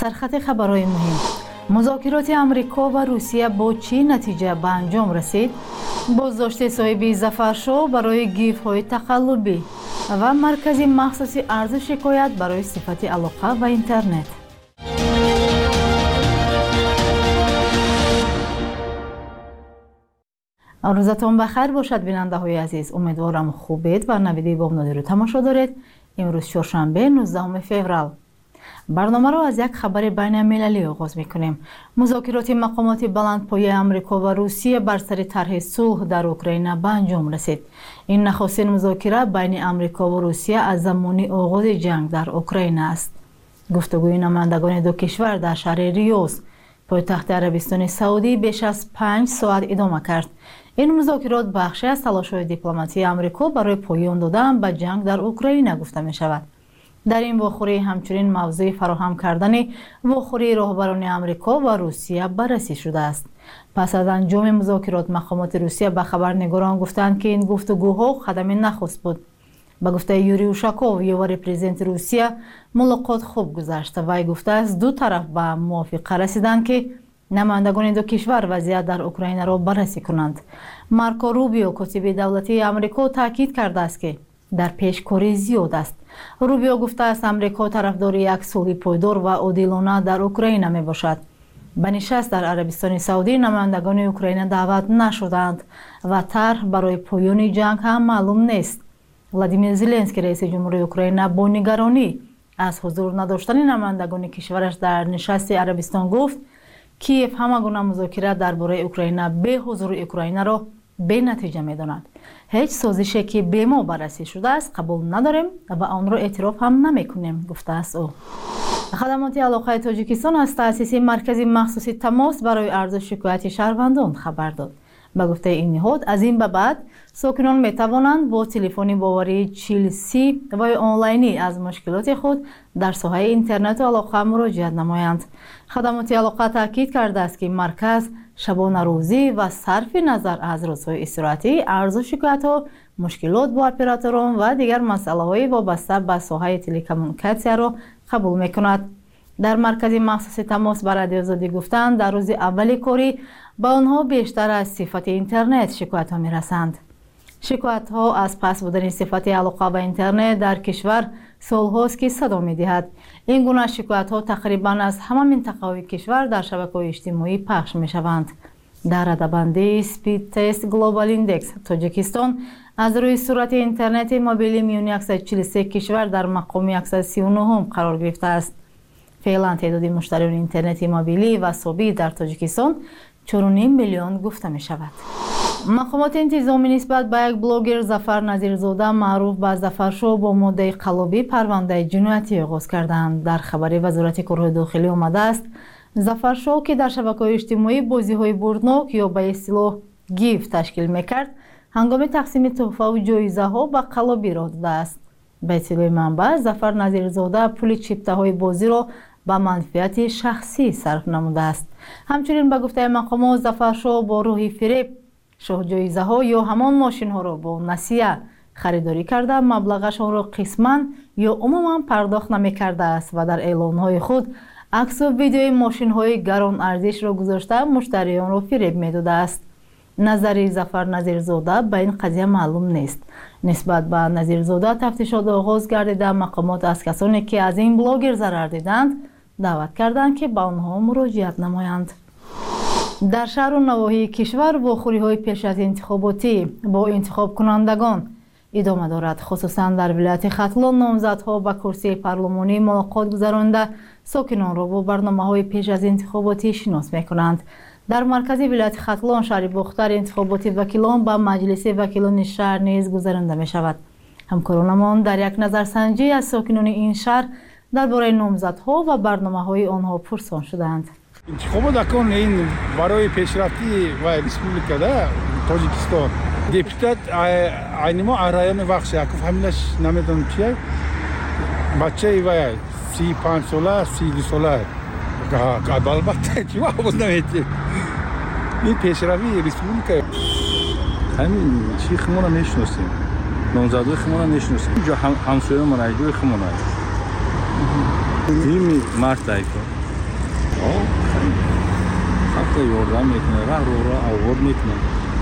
سرخط خبرهای مهم: مذاکرات آمریکا و روسیه با چه نتیجه به انجام رسید؟ بازداشت صاحب ظفرشاه برای گیف‌های تقلبی و مرکز مخصوص عرض شکایت برای صفت علاقه و اینترنت. روزتان بخیر باشد بیننده های عزیز. امیدوارم خوبید و نویدی بام نادری رو تماشا دارید. امروز چهارشنبه 19 فوریه. برنامه را از یک خبر بین المللی آغاز می‌کنیم. مذاکرات مقامات بلندپایه آمریکا و روسیه بر سر طرح صلح در اوکراین به انجام رسید. این نخستین مذاکره بین آمریکا و روسیه از زمان آغاز جنگ در اوکراین است. گفتگوی نمایندگان دو کشور در شهر ریاض، پایتخت عربستان سعودی، بیش از 5 ساعت ادامه کرد. این مذاکرات بخشی از تلاش‌های دیپلماتی آمریکا برای پایان دادن به جنگ در اوکراین گفته می‌شود. در این واخوری همچنین موضوع فراهم کردن واخوری راهبران آمریکا و روسیه بررسی شده است. پس از انجام مذاکرات، مقامات روسیه به خبرنگاران گفتند که این گفتگوها قدم نخست بود. به گفته یوری اوشاکوف، یوار پرزیدنت روسیه، ملاقات خوب گذشت. وی گفته است دو طرف به موافقه رسیدند که نمایندگان دو کشور وضعیت در اوکراین را بررسی کنند. مارکو روبیو، کاتب دولتی آمریکا، تاکید کرده است که در پیشکاری زیاد است. روبیو گفته است آمریکا طرفدار یک صلح پایدار و عادلانه در اوکراین می باشد. به نشست در عربستان سعودی نمایندگان اوکراین دعوت نشدند و طرح برای پایان جنگ هم معلوم نیست. ولادیمیر زلنسکی، رئیس جمهور اوکراین، با نگرانی از حضور نداشتن نمایندگان کشورش در نشست عربستان گفت کیف همه گونه مذاکره درباره اوکراین به حضور اوکراین را به نتیجه می‌داند. هیچ سازشی که به ما بررسی شده است قبول نداریم و آن را اعتراف هم نمی‌کنیم، گفته است او. خدمات علاقه تاجیکستان از تأسیس مرکز مخصوص تماس برای عرض شکایت شهروندان خبر داد. به گفته این نهاد، از این به بعد ساکنان می توانند با تلفن باوری 4030 و آنلاینی از مشکلات خود در ساحه اینترنت و علاقه مراجعه نمایند. خدمات علاقه تاکید کرده است که مرکز شبانه روزی و صرف نظر از روزهای استراحتی عرض و شکایت‌ها، مشکلات با اپراتوران و دیگر مسائل وابسته به ساحه تلکومونیکاسیون را قبول می‌کند. در مرکز مخصوص تماس به رادیو آزادی گفتند در روز اول کاری به آنها بیشتر از صفت اینترنت شکایت‌ها می‌رسند. شکایت‌ها از پس بودن صفت علاقه و اینترنت در کشور سال‌هاست که صدا می‌دهد. این گونه شکایت‌ها تقریباً از همه منطقه‌های کشور در شبکه‌های اجتماعی پخش می‌شوند. در رده‌بندی اسپید تست گلوبال ایندکس، تاجیکستان از روی سرعت اینترنت موبیلی میان 143 کشور در مقام 139 قرار گرفته است. فعلا تعداد مشتریان اینترنت موبیلی و ثابت در تاجیکستان 4.5 میلیون گفته می شود. مقامات انتظامی نسبت به یک بلاگر ظفر نظیرزاده معروف به ظفرشاه با ماده قلابی پرونده جنایتی آغاز کردند. در خبر وزارت کارهای داخلی آمده است ظفرشاه که در شبکه‌های اجتماعی بازی‌های بردناک یا به اصطلاح گیف تشکیل می‌کرد، هنگام تقسیم تحفه و جایزه‌ها به قلابی را داده است. به اطلاع منبع، ظفر نظیرزاده پول چیپته‌های بازی را به منفعت شخصی صرف نموده است. همچنین به گفته مقامات ظفرشاه با روح فریب شاه جایزه‌ها یا همان ماشین‌ها را با نسیه خریداری کرده، مبلغش آن را قسماً یا عموماً پرداخت نمی‌کرده است و در اعلان‌های خود عکس و ویدیوی ماشین‌های گران ارزش را گذاشته مشتریان را فریب می‌داده است. نظری ظفر نظیرزاده به این قضیه معلوم نیست. نسبت به نظیرزاده تفتیشات آغاز گردیده، مقامات از کسانی که از این بلاگر ضرر دیدند دعوت کردند که به آنها مراجعت نمایند. در شهر و نواحی کشور واخوری‌های پیش از انتخاباتی با انتخاب کنندگان ادامه دارد. خصوصا در ولایت ختلان نامزدها به کرسی پارلمانی ملاقات گذرانده ساکنان را با برنامه‌های پیش از انتخاباتی شناس می‌کنند. در مرکز ولایت ختلان شهر باختر انتخابات وکیلان به مجلس وکیلان شهر نیز گذرانده می‌شود. همکارانمان در یک نظرسنجی از ساکنان این شهر درباره نامزدها و برنامه‌های آنها پرسان شدند. انتخابات اکن این برای پیشرفتی و ریسپوبلیکا در تاجیکستان دیپوتات اینما رایان وقت یکف همینش نمیدونم چیه بچه و 35 ساله 32 ساله البته چی واقعا نمیدونم این پیشروی ریسپوبلیکا همین چی خمون نمیشناسیم نامزدای خمون نمیشناسیم اینجا همسایه مناجوی خمون این مرد تایکو خط یاردم میکنه رو آورد میکنه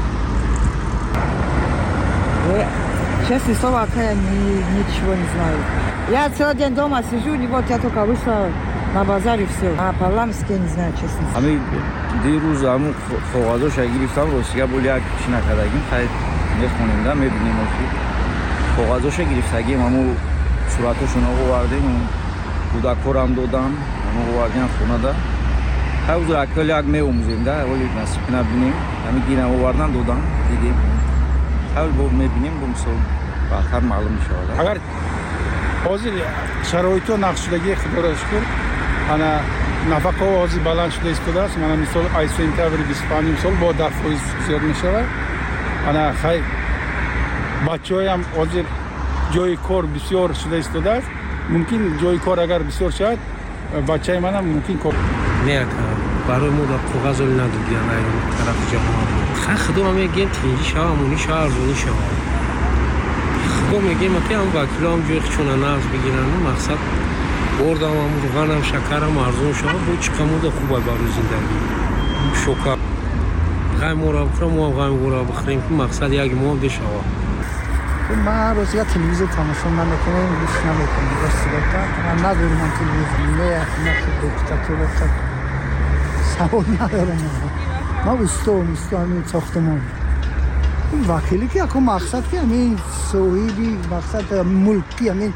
Честно слово, я ничего не знаю. Я целый день дома сижу, и вот я только вышла на базаре, все. А по-ламски я не знаю, честно. Ами дирӯз аму қоғазоша гирифтам росига боли як чина кардагим хай мехонем да мебинем ки қоғазоша гирифтагим аму суратошуно овардем кӯдакҳорам додам аму овардем хонада хай узр акали як меомӯзем да оли насиб набинем ами гина овардан додам дидем хай бо мебинем бо мисол баъдтар маълум мешавад агар ҳозир шароитҳо нақш шудагии худоро шукр ана нафақаҳо ҳозир баланд шуда истодааст мана мисол ай сентябри 25 сол бо 10% зиёд мешавад ана хай бачаҳоям ҳозир ҷои кор бисёр шуда истодааст мумкин ҷои кор агар бисёр шавад бачаи манам мумкин кор барои мо дар коғаз оли надодиан айрон тарафи ҷаҳон ха худо ма мегем тинҷи шава амонӣ шава арзонӣ шава худо мегем ки ам вакило ам ҷои хичона нағз бигиранд мақсад бордам ам руғанам шакарам арзон шава бо чӣ қамода хуб ай барои зиндагӣ шока ғаймора бихӯрам мо ам ғаймора бихӯрем ки мақсад яки мо ам бешава من روزی تلویزیون تماشا نمیکنم گوش نمیکنم راستی‌گفتم من ندارم تلویزیون نه دیکتاتور سوال ندارم من همین ساختمان این وکیلی که اکو مقصد که همین صاحبی مقصد ملکی همین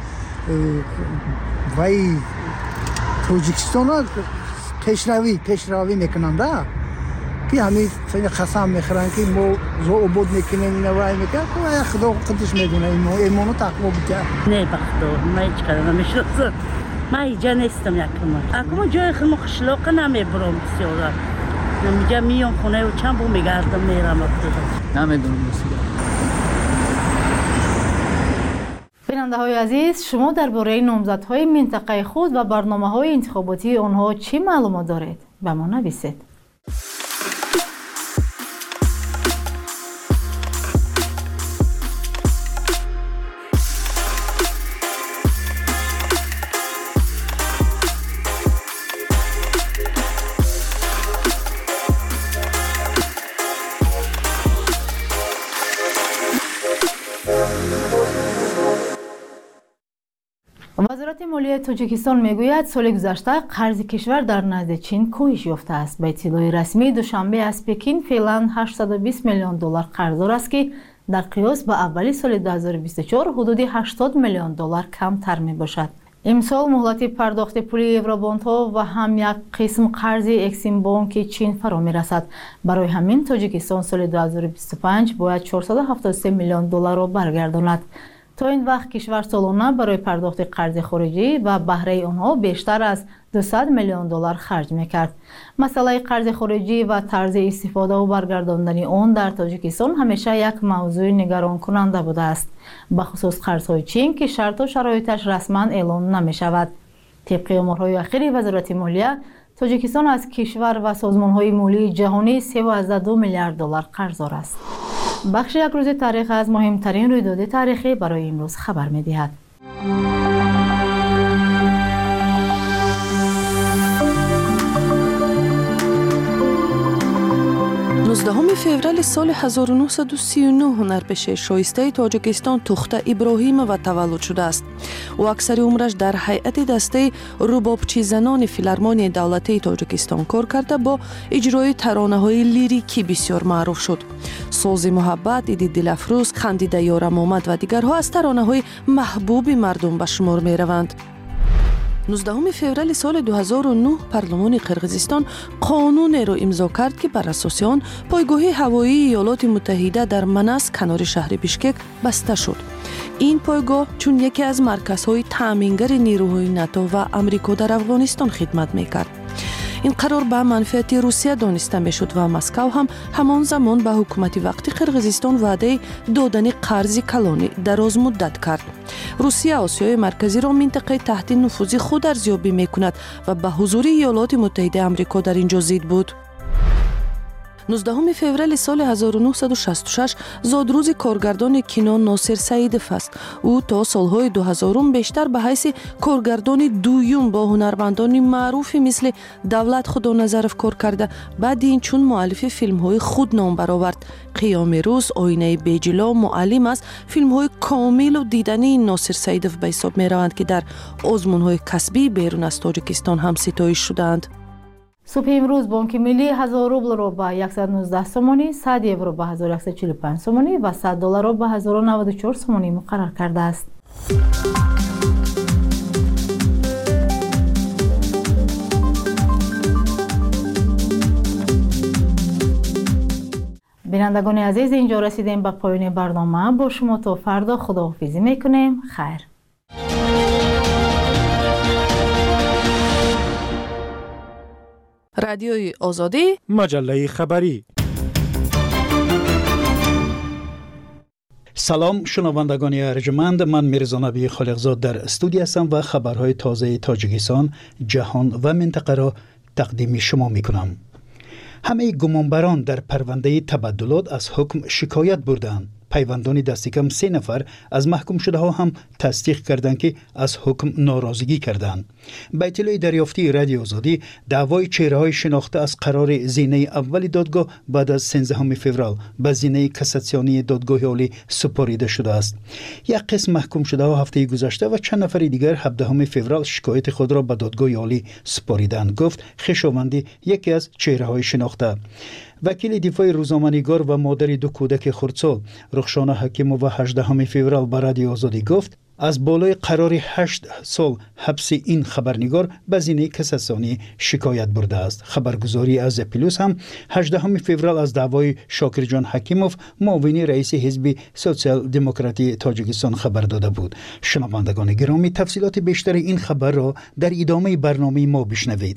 وای تاجیکستان ها پیشروی میکنند که همین قسم میخورن که ما عبود میکنیم این وای میکنن که خدا خودش میدونه ایمانو تقوا بکنه نه بخدا من هیچ کاری نمیشناسم من اینجا نیستم اکما جای خیلی خشلاق نمیبرم بسیارا نمیجا میام خونه و چند بو میگردم میرم نمیدونم بیننده‌های عزیز شما درباره نامزدهای منطقه خود و برنامه‌های انتخاباتی آنها چه معلومات دارید؟ به ما نویسید. وزارت مالیه تاجیکستان میگوید سال گذشته قرض کشور در نزد چین کاهش یافته است. به اطلاع رسمی دوشنبه از پکین فعلا 820 میلیون دلار قرضدار است که در قیاس با اولی سال 2024 حدود 80 میلیون دلار کمتر می باشد. امسال مهلت پرداخت پول یوروباندها و هم یک قسم قرض اکسیم بانک چین فرا می رسد. برای همین تاجیکستان سال 2025 باید 473 میلیون دلار را برگرداند. تا این وقت کشور سالانه برای پرداخت قرض خارجی و بهره آنها بیشتر از 200 میلیون دلار خرج میکرد. مسئله قرض خارجی و طرز استفاده و برگرداندن آن در تاجیکستان همیشه یک موضوع نگران کننده بوده است. بخصوص قرضهای چین که شرط و شرایطش رسما اعلام نمی شود. طبق آمارهای اخیر وزارت مالیه تاجیکستان از کشور و سازمانهای مالی جهانی 3.2 میلیارد دلار قرضدار است. بخش یک روز تاریخ از مهمترین رویداد تاریخی برای امروز خبر می‌دهد. 19 فеврали соли 1939 ҳунарпеши шоистаи тоҷикистон тухта иброҳимова таваллуд шудааст. ӯ аксари умраш дар ҳайати дастаи рубобчизанони филармонияи давлатии тоҷикистон кор карда бо иҷрои таронаҳои лирикӣ бисёр маъруф шуд. сози муҳаббат, иди дилафрӯз, хандида ёрам омад ва дигарҳо аз таронаҳои маҳбуби мардум ба шумор мераванд. 19 феврали соли 2009 парлумони қирғизистон қонунеро имзо кард ки бар асоси он пойгоҳи ҳавоии иёлоти муттаҳида дар Манас канори шаҳри Бишкек баста шуд. ин пойгоҳ чун яке аз марказҳои таъмингари нирӯҳои НАТО ва Амрико дар Афғонистон хидмат мекард. ин қарор ба манфиати Русия дониста мешуд ва Москав ҳам ҳамон замон ба ҳукумати вақти Қирғизистон ваъдаи додани қарзи калонӣ дарозмуддат кард. Русия Осиёи марказиро минтақаи таҳти нуфузи худ арзёбӣ мекунад ва ба ҳузури Иёлоти Муттаҳидаи Амрико дар ин ҷо зид буд. 19 فевرال سال 1966 زادروز کارگردان کینو ناصر سعیدов است. او تا سالهای 2000 بیشتر به حیث کارگردان دویم با هنرمندان معروفی مثل دولت خدانظرов کار کرده. بعد این چون مؤلف فیلم‌های خود نام برآورد. قیام روز، آینه بیجلا، معلم است. فیلم‌های کامل و دیدنی ناصر سعیدов به حساب می‌روند که در آزمون‌های کسبی بیرون از تاجیکستان هم ستایش شدند. صبح امروز بانک ملی 1000 روبل را به 119 سومانی، 100 یورو به 1145 سومانی و 100 دلار را به 1094 سومانی مقرر کرده است. بینندگان عزیز، اینجا رسیدیم به پایان برنامه. با شما تا فردا خداحافظی میکنیم. خیر. رادیوی آزادی، مجله خبری. سلام شنوندگان ارجمند، من میرزا نبی خالقزاد در استودیو هستم و خبرهای تازه تاجیکستان، جهان و منطقه را تقدیم شما میکنم. همه گمانبران در پرونده تبدلات از حکم شکایت بردند. پیوندان دست کم 3 نفر از محکوم شده ها هم تصدیق کردند که از حکم ناراضگی کردند. به اطلاع دریافتی رادیو آزادی، دعوای چهره‌های شناخته از قرار زینه اول دادگاه بعد از 13 فوریه به زینه کاساسیونی دادگاه عالی سپاریده شده است. یک قسم محکوم شده ها هفته گذشته و چند نفر دیگر 17 فوریه شکایت خود را به دادگاه عالی سپاریدند، گفت خویشاوندی یکی از چهره‌های شناخته. وکیل دفاع روزنامه‌نگار و مادر 2 کودک خردسال رخشانه حکیمووا 18 فوریه به رادیو آزادی گفت از بالای قرار 8 سال حبس این خبرنگار به زینه کاساسیونی شکایت برده است. خبرگزاری از پلوس هم 18 فوریه از دعوای شاکرجان حکیموف معاون رئیس حزب سوسیال دموکراتی تاجیکستان خبر داده بود. شنوندگان گرامی، تفصیلات بیشتر این خبر را در ادامه برنامه ما بشنوید.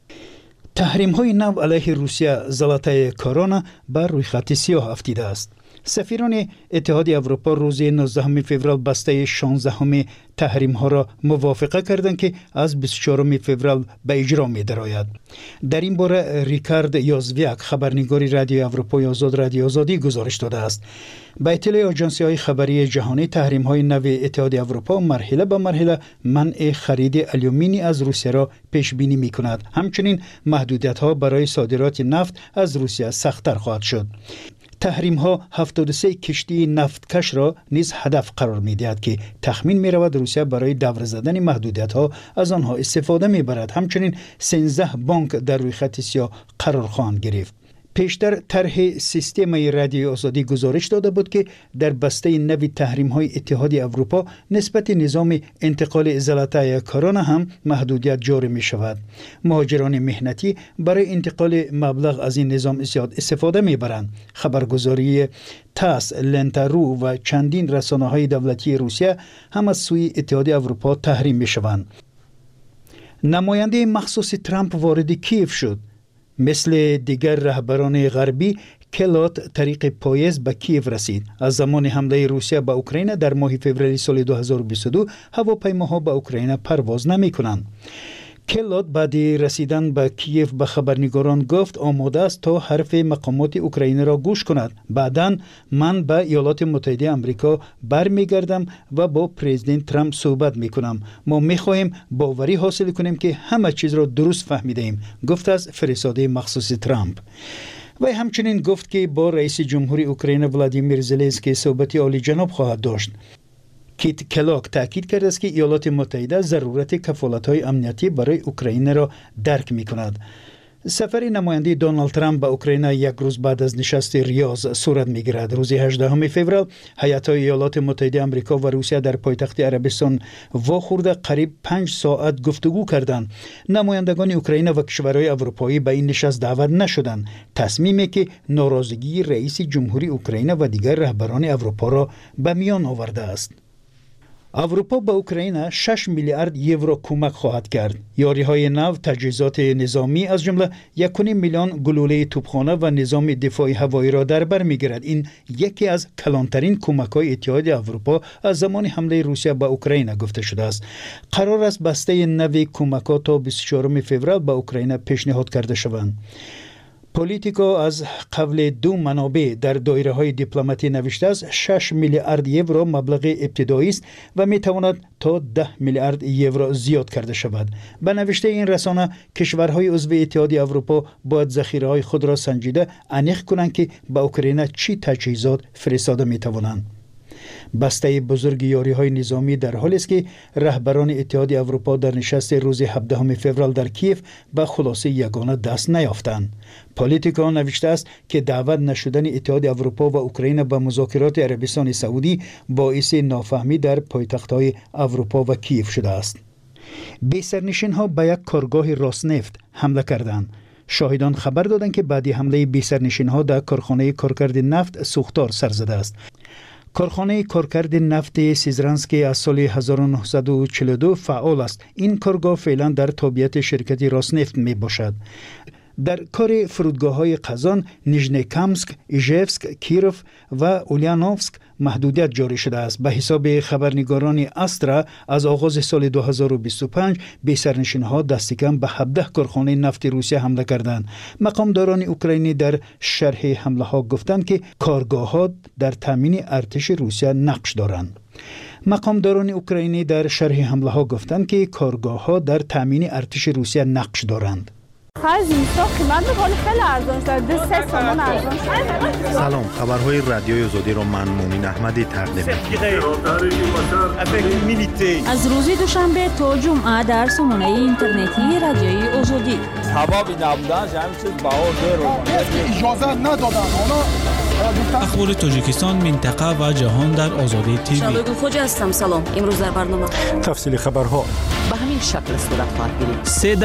تحریم های نو علیه روسیه زلاتای کرونا بر روی خط سیاه افتیده است. سفیران اتحاد اروپا روز 19 فوریه بسته 16 تحریم ها را موافقه کردند که از 24 فوریه به اجرا می درآید. در این باره ریکارد یازویک، خبرنگار رادیو اروپای آزاد رادیو آزادی گزارش داده است. به اطلاع آژانسی های خبری جهانی، تحریم های نو اتحاد اروپا مرحله به مرحله منع خرید آلومینی از روسیه را پیش بینی می کند. همچنین محدودیت ها برای صادرات نفت از روسیه سخت‌تر خواهد شد. تحریم ها 73 کشتی نفتکش را نیز هدف قرار می دهد که تخمین می رود روسیه برای دور زدن محدودیت ها از آنها استفاده می برد. همچنین 13 بانک در روی خط سیاه قرار خواهند گرفت. پیشتر طرح سیستم رادیو آزادی گزارش داده بود که در بسته نوی تحریم های اتحاد اروپا نسبت نظام انتقال زلاتای کرونا هم محدودیت جاری می شود. مهاجران مهنتی برای انتقال مبلغ از این نظام زیاد استفاده می برند. خبرگزاری تاس، لنتارو و چندین رسانه های دولتی روسیه هم از سوی اتحاد اروپا تحریم می شوند. نماینده مخصوص ترامپ وارد کیف شد. مثل دیگر رهبران غربی، کلات طریق پاییز به کیف رسید. از زمان حمله روسیه به اوکراین در ماه فوریه سال 2022 هواپیماها به اوکراین پرواز نمی کنند. کلات بعد رسیدن به کیف به خبرنگاران گفت آماده است تا حرف مقامات اوکراین را گوش کند. بعداً من به ایالات متحده آمریکا برمیگردم و با پرزیدنت ترامپ صحبت میکنم. ما میخواهیم باوری حاصل کنیم که همه چیز را درست فهمیدیم، گفت از فرستاده مخصوص ترامپ. و همچنین گفت که با رئیس جمهوری اوکراین ولادیمیر زلنسکی صحبت عالی جناب خواهد داشت. کیت کلاک تاکید کرده است که ایالات متحده ضرورت کفالت‌های امنیتی برای اوکراین را درک می‌کند. سفر نماینده دونالد ترامپ به اوکراین یک روز بعد از نشست ریاض صورت می‌گیرد. روز 18 فوریه هیات‌های ایالات متحده آمریکا و روسیه در پایتخت عربستان واخورده قریب 5 ساعت گفتگو کردند. نمایندگان اوکراین و کشورهای اروپایی به این نشست دعوت نشدند. تصمیمی که ناراضگی رئیس جمهوری اوکراین و دیگر رهبران اروپا را به میان آورده است. اروپا به اوکراین 6 میلیارد یورو کمک خواهد کرد. یاری‌های نو، تجهیزات نظامی از جمله 1.5 میلیون گلوله توپخانه و نظام دفاعی هوایی را در بر می‌گیرد. این یکی از کلانترین کمک‌های اتحاد اروپا از زمان حمله روسیه به اوکراین گفته شده است. قرار است بسته نوی کمک‌ها تا 24 فوریه به اوکراین پیشنهاد کرده شوند. پولیتیکو از قبل دو منابع در دایره های دیپلماتی نوشته است 6 میلیارد یورو مبلغ ابتدایی است و می تواند تا 10 میلیارد یورو زیاد کرده شود. به نوشته این رسانه کشورهای عضو اتحادیه اروپا باید ذخیره های خود را سنجیده انیق کنند که به اوکراین چی تجهیزات فرستاده می توانند. بسته بزرگ یاری‌های نظامی در حالی است که رهبران اتحادیه اروپا در نشست روز 17 فوریه در کیف به خلاصه یگانه دست نیافتند. پولیتیکو نوشته است که دعوت نشدن اتحادیه اروپا و اوکراین به مذاکرات عربستان سعودی باعث نافهمی در پایتخت‌های اروپا و کیف شده است. بی‌سرنشین‌ها به یک کارگاه راسنفت حمله کردند. شاهدان خبر دادند که بعد حمله بی‌سرنشین‌ها در کارخانه کارکرد نفت سوختار سر زده است. کارخانه کارکرد نفت سیزرانسکی از سال 1942 فعال است. این کارگاه فعلا در تابعیت شرکت راسنفت می باشد. در کار فرودگاه‌های قزان، نیژنیکامسک، ایژفسک، کیروف و اولیانوفسک محدودیت جاری شده است. به حساب خبرنگاران استرا از آغاز سال 2025 بی‌سرنشین‌ها دست کم به 17 کارخانه نفت روسیه حمله کردند. مقامداران اوکراینی در شرح حمله‌ها گفتند که کارگاه‌ها در تامین ارتش روسیه نقش دارند. مقامداران اوکراینی در شرح حمله‌ها گفتند که کارگاه‌ها در تامین ارتش روسیه نقش دارند. سلام، خبرهای رادیوی آزادی را من مومن احمدی تقدیم می‌کنم. از روز دوشنبه تا جمعه در سامانه اینترنتی رادیوی آزادی. حبابی نبودن همین چیز بهار اجازه ندادن. اخبار تاجیکستان، منطقه و جهان در آزادی تیوی. شبگو خوجا هستم. سلام. امروز در برنامه تفصیل خبرها به همین شکل صورت خواهد گرفت.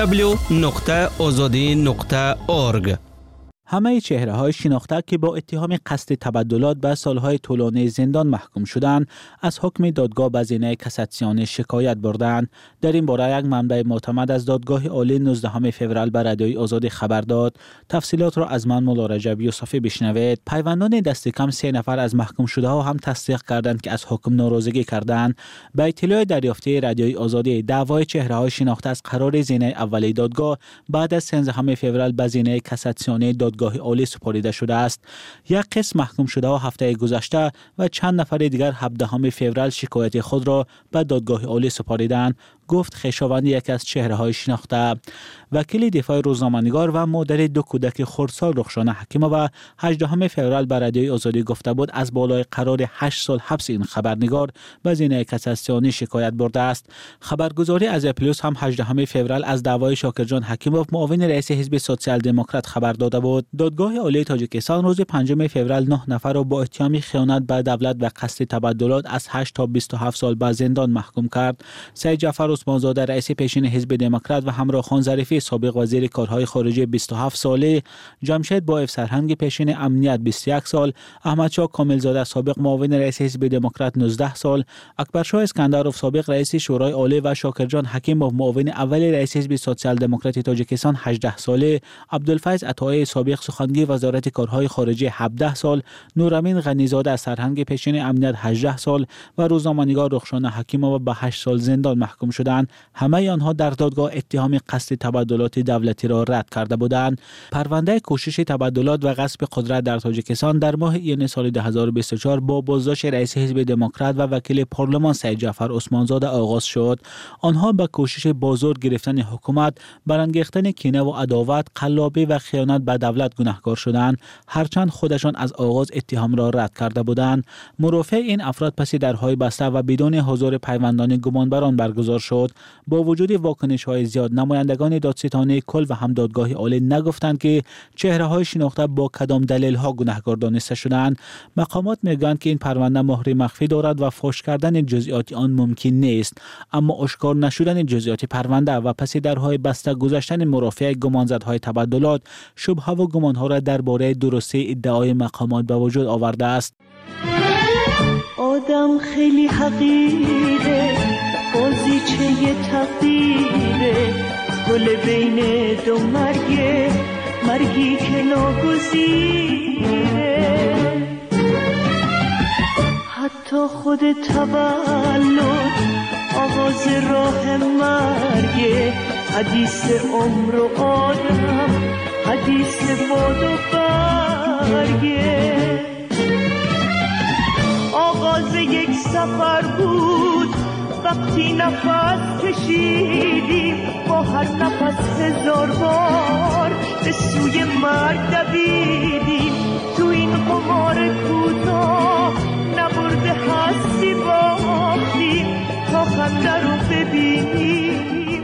www.azadi.org. همه چهره‌های شناخته که با اتهام قصد تبدلات به سالهای طولانی زندان محکوم شدند، از حکم دادگاه به زینه کاساسیون شکایت بردند. در این باره یک منبع معتمد از دادگاه عالی 19 فوریه به رادیوی آزادی خبر داد. تفصیلات را از من مولا رجب یوسفی بشنوید. پیوندان دست کم 3 نفر از محکوم شده ها هم تصدیق کردند که از حکم ناراضگی کردند. به اطلاع دریافتی رادیوی آزادی، دعوای چهره‌های شناخته از قرار زینه اولی دادگاه بعد از 13 فوریه به زینه کاساسیون دادگاه عالی سپرده شده است. یک قسم محکوم شده ها هفته گذشته و چند نفر دیگر 17 فوریه شکایت خود را به دادگاه عالی سپاریدند، گفت خویشاوند یکی از چهره‌های شناخته. وکیل دفاع روزنامه‌نگار و مادر 2 کودک خردسال رخشانه حکیمووا 18 فوریه به رادیوی آزادی گفته بود از بالای قرار 8 سال حبس این خبرنگار به زینه کاساسیون شکایت برده است. خبرگزاری از پلیس هم 18 فوریه از دعوای شاکرجان حکیموف معاون رئیس حزب سوسیال دموکرات خبر داده بود. دادگاه عالی تاجیکستان روز 5 فوریه 9 نفر را با اتهام خیانت به دولت و قصد تبدلات از 8 تا 27 سال به زندان محکوم کرد. سید جعفر عثمانزاده رئیس پیشین حزب دموکرات و همراه خان ظریفی سابق وزیر کارهای خارجه 27 ساله، جمشید بایف سرهنگ پیشین امنیت 21 سال، احمدشاه کاملزاده سابق معاون رئیس حزب دموکرات 19 سال، اکبرشاه اسکندرov سابق رئیس شورای عالی و شاکرجان حکیموف معاون اول رئیس حزب سوسیال دموکرات تاجیکستان 18 ساله، عبدالفیض عطایی سابق سخنگوی وزارت کارهای خارجه 17 سال، نورامین غنیزاده سرهنگ پیشین امنیت 18 سال و روزنامه‌نگار رخشانه حکیمووا به 8 سال زندان محکوم شدند. همه آنها در دادگاه اتهام قصد تبدلات دولتی را رد کرده بودند. پرونده کوشش تبدلات و غصب قدرت در تاجیکستان در ماه ایون سال 2024 با بازداشت رئیس حزب دموکرات و وکیل پارلمان سید جعفر عثمانزاده آغاز شد. آنها به کوشش بازور گرفتن حکومت، برانگیختن کینه و عداوت، قلابی و خیانت به دولت گناهکار شدند، هرچند خودشان از آغاز اتهام را رد کرده بودند. مرافع این افراد پس درهای بسته و بدون حضور پیوندان گمانبران برگزار شد. با وجود واکنش‌های زیاد، نمایندگان دادستانی کل و هم دادگاه عالی نگفتند که چهره‌های شناخته با کدام دلیل‌ها گناهکار دانسته شدند. مقامات میگویند که این پرونده مهر مخفی دارد و فاش کردن جزئیات آن ممکن نیست، اما آشکار نشدن جزئیات پرونده و پس درهای بسته گذشتن مرافع گمانزدهای تبدلات شبهه و گمانها را درباره درستی ادعای مقامات به وجود آورده است. آدم خیلی حقیره، بازیچه تقدیره، گل بین دو مرگی که ناگزیره. حتی خود تولد آغاز راه مرگه، حدیث عمر و آدم حدیث باد و برگه آغاز یک سفر بود وقتی نفس کشیدیم با هر نفس هزار بار به سوی مرگ دویدیم تو این قمار کوتاه نبرده هستی باختیم تا خنده رو ببینیم.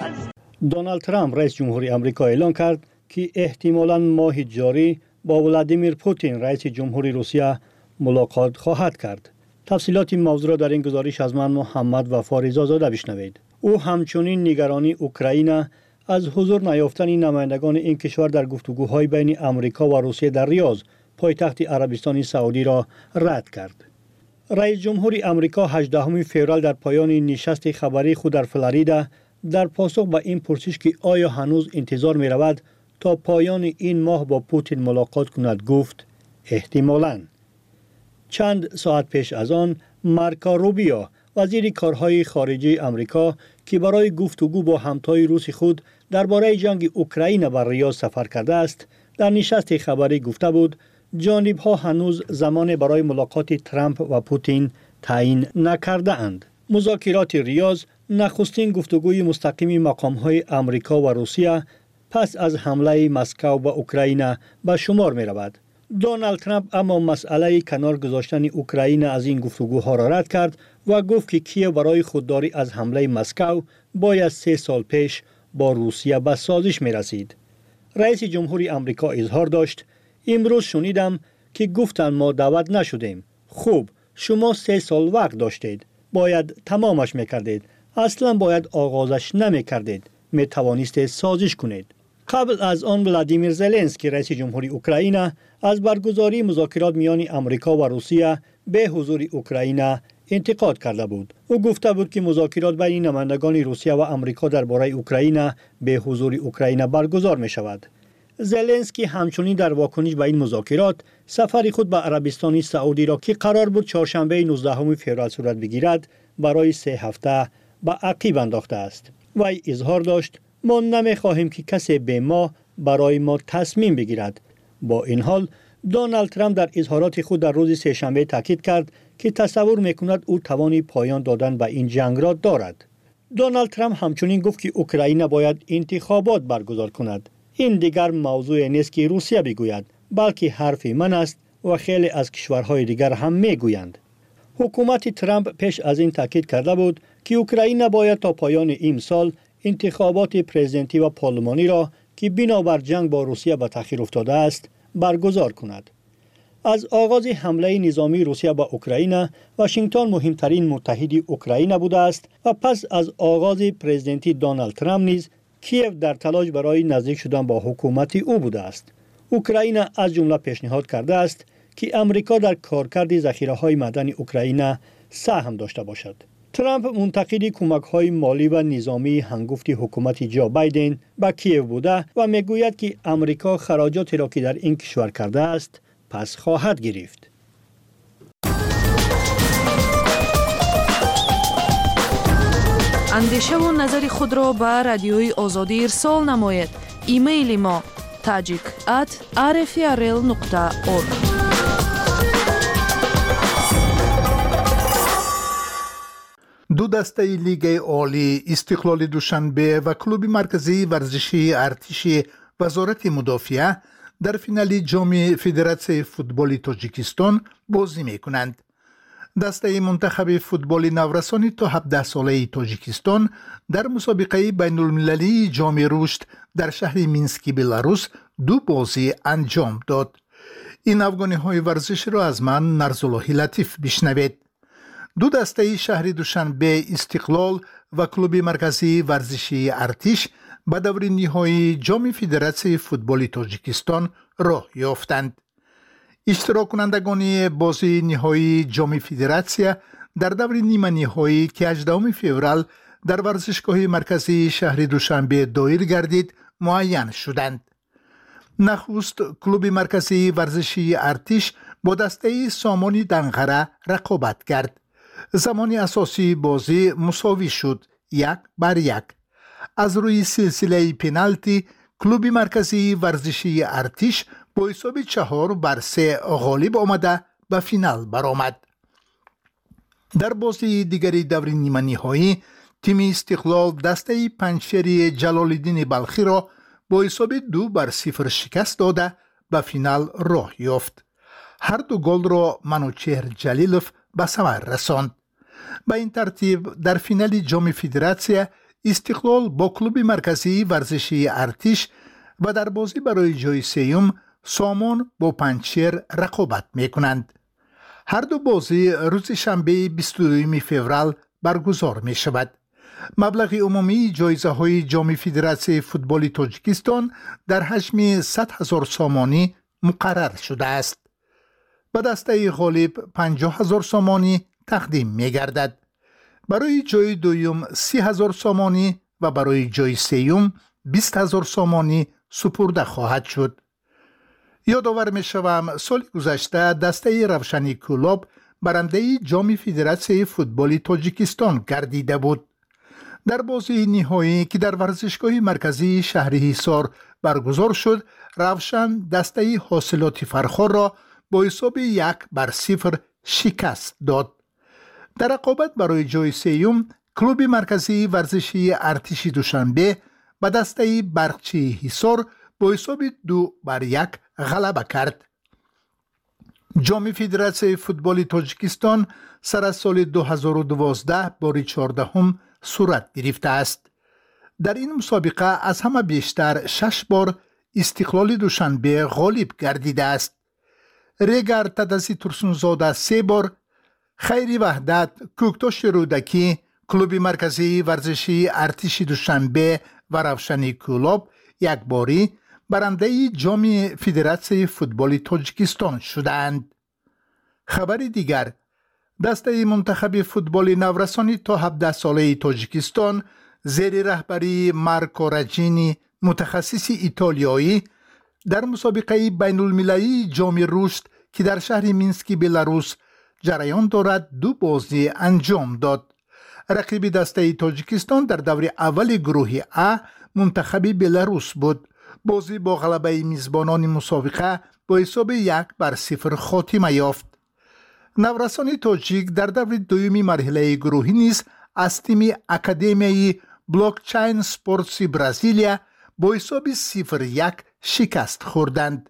دونالد ترامپ رئیس جمهوری آمریکا اعلان کرد که احتمالاً ماه جاری با ولادیمیر پوتین رئیس جمهوری روسیه ملاقات خواهد کرد. تفصیلات این موضوع را در این گزارش از من محمد وفا رضازاده بشنوید. او همچنین نگرانی اوکراین از حضور نیافتن نمایندگان این کشور در گفتگوهای بین آمریکا و روسیه در ریاض پایتخت عربستان سعودی را رد کرد. رئیس جمهوری آمریکا 18 فوریه در پایان نشست خبری خود در فلوریدا در پاسخ به این پرسش که آیا هنوز انتظار می رود تا پایان این ماه با پوتین ملاقات کند گفت احتمالاً. چند ساعت پیش از آن مارکو روبیو وزیر کارهای خارجه آمریکا که برای گفتگو با همتای روس خود درباره جنگ اوکراین بر ریاض سفر کرده است در نشست خبری گفته بود جانب‌ها هنوز زمان برای ملاقات ترامپ و پوتین تعیین نکرده اند. مذاکرات ریاض نخستین گفتگوی مستقیم مقام‌های آمریکا و روسیه پس از حمله مسکو به اوکراین به شمار می رود. دونالد ترامپ اما مسئله کنار گذاشتن اوکراین از این گفتگوها را رد کرد و گفت که کیف برای خودداری از حمله مسکو باید 3 سال پیش با روسیه به سازش می رسید. رئیس جمهوری آمریکا اظهار داشت امروز شنیدم که گفتن ما دعوت نشدیم. خوب شما 3 سال وقت داشتید. باید تمامش میکردید. اصلا باید آغازش نمیکردید. می توانستید سازش کنید. قبل از آن ولادیمیر زلنسکی رئیس جمهوری اوکراین از برگزاری مذاکرات میان آمریکا و روسیه به حضور اوکراین انتقاد کرده بود. او گفته بود که مذاکرات بین نمایندگان روسیه و آمریکا درباره اوکراین به حضور اوکراین برگزار می شود. زلنسکی همچنین در واکنش به این مذاکرات سفر خود به عربستان سعودی را که قرار بود چهارشنبه 19 فوریه صورت بگیرد برای 3 هفته به عقب انداخته است. وی اظهار داشت ما نمی‌خواهیم که کسی به ما برای ما تصمیم بگیرد. با این حال دونالد ترامپ در اظهارات خود در روز سه‌شنبه تاکید کرد که تصور می‌کند او توانی پایان دادن به این جنگ را دارد. دونالد ترامپ همچنین گفت که اوکراین باید انتخابات برگزار کند. این دیگر موضوع نیست که روسیه بگوید، بلکه حرف من است و خیلی از کشورهای دیگر هم میگویند. حکومت ترامپ پیش از این تاکید کرده بود که اوکراین باید تا پایان این سال انتخابات پرزیدنتی و پارلمانی را که بنابر جنگ با روسیه به تأخیر افتاده است برگزار کند. از آغاز حمله نظامی روسیه به اوکراین، واشنگتن مهمترین متحد اوکراین بوده است و پس از آغاز پرزیدنتی دونالد ترامپ نیز کیف در تلاش برای نزدیک شدن با حکومت او بوده است. اوکراین از جمله پیشنهاد کرده است که امریکا در کارکرد ذخیره‌های معدنی اوکراین سهم داشته باشد. ترامپ منتقد کمک‌های مالی و نظامی هنگفت حکومت جو بایدن به کیف بوده و میگوید که امریکا خراجاتی را که در این کشور کرده است پس خواهد گرفت. اندیشه و نظر خود را به رادیوی آزادی ارسال نماید. ایمیل ما tajik@rfrl.org. دو دسته لیگ عالی استقلال دوشنبه و کلوب مرکزی ورزشی ارتش وزارت مدافعه در فینال جام فدراسیون فوتبال تاجیکستان بازی می‌کنند. دسته منتخب فوتبال نورسانی تا 17 ساله تاجیکستان در مسابقه بین المللی جام رشد در شهر مینسک بلاروس 2 بازی انجام داد. این افغانی‌های ورزش را از من نرزالله لطیف بشنوید. 2 دسته شهر دوشنبه استقلال و کلوب مرکزی ورزشی ارتش به دور نهایی جام فدراسیون فوتبال تاجیکستان راه یافتند. اشتراک کنندگان بازی نهایی جام فدراسیون در دور نیمه نهایی که 18 فوریه در ورزشگاه مرکزی شهر دوشنبه دایر گردید معین شدند. نخست کلوب مرکزی ورزشی ارتش با دسته سامان دنغره رقابت کرد. زمان اساسی بازی مساوی شد 1-1. از روی سلسله پنالتی کلوب مرکزی ورزشی ارتش با حساب 4-3 غالب آمده به فینال برآمد. در بازی دیگری دور نیمه نهایی تیم استقلال دسته پنجشیر جلال‌الدین بلخی را با حساب 2-0 شکست داده به فینال راه یافت. هر دو گل را منوچهر جلیلوف به ثمر رساند. به این ترتیب در فینال جام فدراسیون استقلال با کلوب مرکزی ورزشی ارتش و در بازی برای جای سوم سامان با پنجشیر رقابت می‌کنند. هر دو بازی روز شنبه 22 فوریه برگزار می شود. مبلغ عمومی جایزه های جام فدراسیون فوتبال تاجیکستان در حجم 100,000 سامانی مقرر شده است. به دسته غالب 50,000 سامانی تقدیم می گردد. برای جای دوم 30,000 سامانی و برای جای سوم 20,000 سامانی سپرده خواهد شد. یادآور می شوم سال گذشته دسته روشنی کلوب برنده جام فدراسیون فوتبال تاجیکستان گردیده بود. در بازی نهایی که در ورزشگاه مرکزی شهر حصار برگزار شد، روشن دسته حاصلات فرخار را با حساب 1-0 شکست داد. در رقابت برای جای سوم کلوب مرکزی ورزشی ارتش دوشنبه به دسته برقچی حصار با حساب 2-1 غلبه کرد. جام فدراسیون فوتبال تاجیکستان سر از سال 2012 بار 14 صورت گرفته است. در این مسابقه از همه بیشتر 6 بار استقلال دوشنبه غالب گردیده است. ریگر تدسی ترسونزاده 3 بار، خیری وحدت، کوکتاش رودکی، کلوب مرکزی ورزشی ارتش دوشنبه و روشنی کلوب 1 باری برنده جام فدراسیون فوتبال تاجیکستان شدند. خبر دیگر، دسته منتخب فوتبال نورسانی تا 17 ساله تاجیکستان زیر رهبری مارکو راجینی متخصص ایتالیایی در مسابقه بین المللی جام رشد که در شهر مینسک بلاروس جریان دارد 2 بازی انجام داد. رقیب دسته تاجیکستان در دور اول گروه A منتخب بلاروس بود. بازی با غلبه میزبانان مسابقه با حساب 1-0 خاتمه یافت. نورسان تاجیک در دور دومی مرحله گروهی نیز از تیم اکادمیای بلاکچین سپورتس برزیلیا با حساب 0-1 شکست خوردند.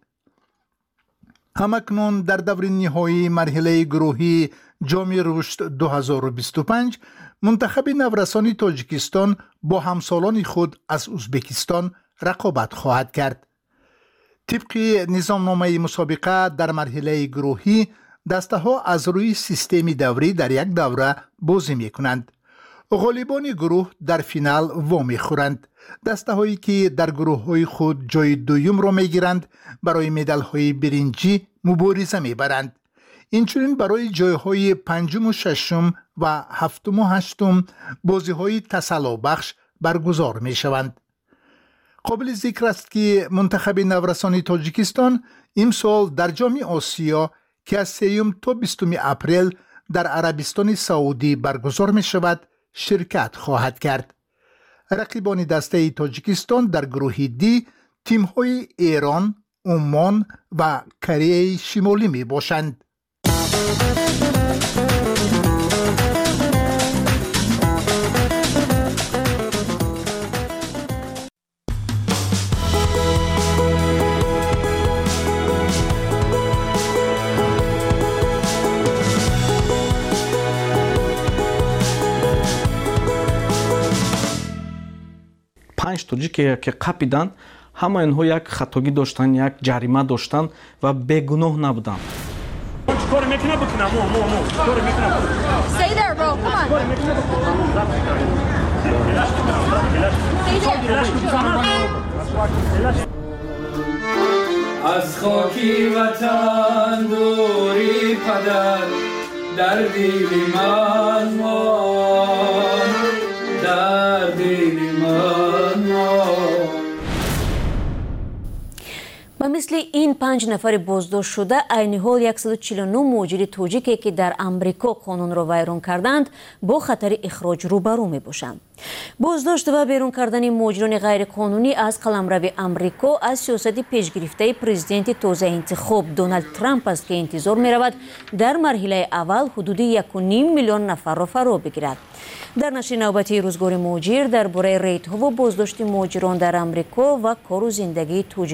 همکنون در دور نهایی مرحله گروهی جام رشد 2025 منتخب نورسان تاجیکستان با همسالان خود از ازبکستان رقابت خواهد کرد. طبق نظامنامه مسابقه در مرحله گروهی دسته ها از روی سیستم دوری در یک دوره بازی می کنند. غالبان گروه در فینال وامی خورند. دسته هایی که در گروه های خود جای دوم را می گیرند برای مدال های برنجی مبارزه می برند. اینچنین برای جای های 5 و 6 و 7 و 8 بازی های تسلا بخش برگزار می شوند. قابل ذکر است که منتخب نورسان تاجیکستان امسال در جام آسیا که از 3 تا 20 اپریل در عربستان سعودی برگزار می شود شرکت خواهد کرد. رقیبان دسته تاجیکستان در گروه دی تیم های ایران، عمان و کره شمالی می باشند. پنج توجیه که قپیدن همه اینها یک خطاگی داشتن، یک جریمه داشتن و بیگناه نبودن. کار میکنه بکنم کار میکنه. Stay there bro, come on. از خاکی وطن دوری پدر در دل من مان، در دل من مان. و مثل این 5 نفر بازداشت شده عین حال 149 مهاجر تاجیکی که در امریکا قانون را ویران کردند با خطر اخراج روبرو می باشند. بازداشت و بیرون کردن مهاجران غیر قانونی از قلمرو امریکا از سیاست پیشگرفته پرزیدنت تازه انتخاب دونالد ترامپ است که انتظار می رود در مرحله اول حدود 1.5 میلیون نفر را فرا بگیرد. در نشر نوبتی روزگار مهاجر درباره ریت‌ها و بازداشت مهاجران در امریکا و کار و زندگی